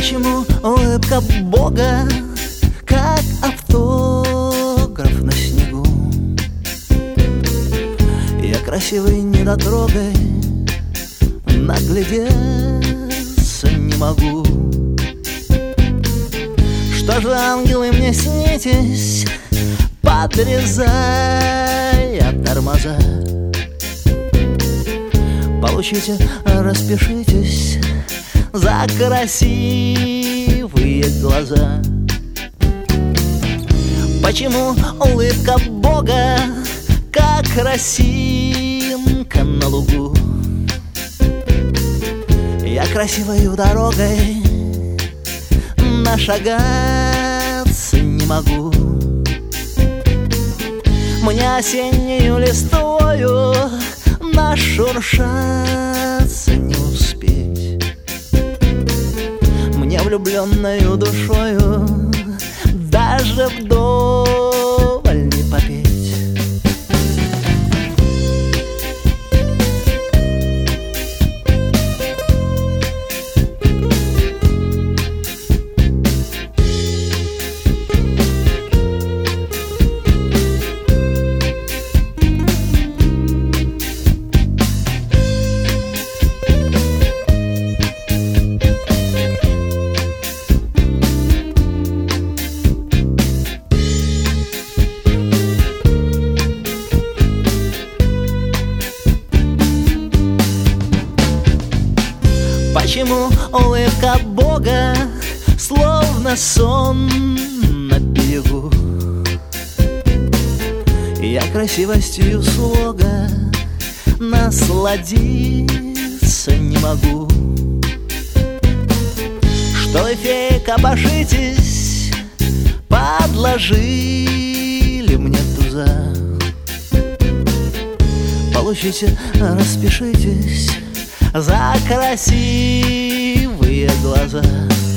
Почему улыбка Бога как автограф на снегу? Я красивый недотрогой наглядеться не могу. Что же, ангелы, мне снитесь, подрезая тормоза? Получите, распишитесь за красивые глаза. Почему улыбка Бога как росинка на лугу? Я красивою дорогой нашагаться не могу. Мне осеннею листвою нашуршаться не успеть. Мне влюбленною душою даже вдоволь не попеть. Почему улыбка Бога словно сон на берегу? Я красивостью слога насладиться не могу. Что вы, феи, копошитесь, подложили мне туза? Получите, распишитесь за красивые глаза.